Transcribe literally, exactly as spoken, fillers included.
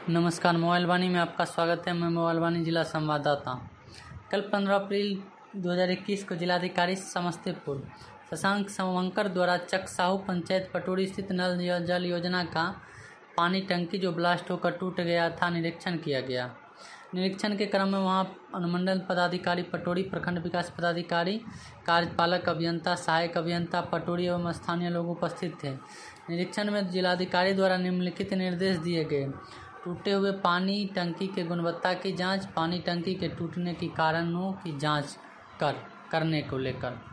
नमस्कार, मोबाइल वाणी में आपका स्वागत है। मैं मोबाइल वाणी जिला संवाददाता। कल पंद्रह अप्रैल दो हज़ार इक्कीस को जिलाधिकारी समस्तीपुर शशांक समवंकर द्वारा चकसाहू पंचायत पटोरी स्थित नल जल योजना का पानी टंकी जो ब्लास्ट होकर टूट गया था निरीक्षण किया गया। निरीक्षण के क्रम में वहां अनुमंडल पदाधिकारी पटोरी, प्रखंड विकास पदाधिकारी, कार्यपालक अभियंता, सहायक अभियंता पटोरी एवं स्थानीय लोग उपस्थित थे। निरीक्षण में जिलाधिकारी द्वारा निम्नलिखित निर्देश दिए गए। टूटे हुए पानी टंकी के गुणवत्ता की जांच, पानी टंकी के टूटने के कारणों की जांच कर करने को लेकर